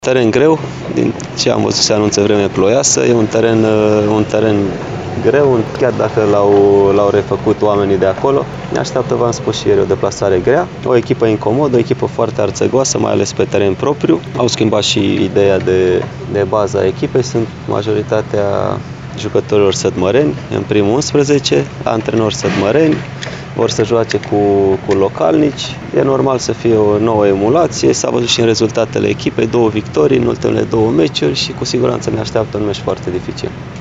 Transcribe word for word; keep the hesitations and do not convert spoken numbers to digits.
Teren greu, din ce am văzut se anunță vreme ploioasă, e un teren, un teren greu, chiar dacă l-au, l-au refăcut oamenii de acolo. Ne așteaptă, v-am spus și ieri, o deplasare grea, o echipă incomodă, o echipă foarte arțăgoasă, mai ales pe teren propriu. Au schimbat și ideea de, de bază a echipei, sunt majoritatea jucătorilor sădmăreni, în primul unsprezece, antrenori sădmăreni, vor să joace cu, cu localnici. E normal să fie o nouă emulație, s-a văzut și în rezultatele echipei, două victorii în ultimele două meciuri și cu siguranță ne așteaptă un meci foarte dificil.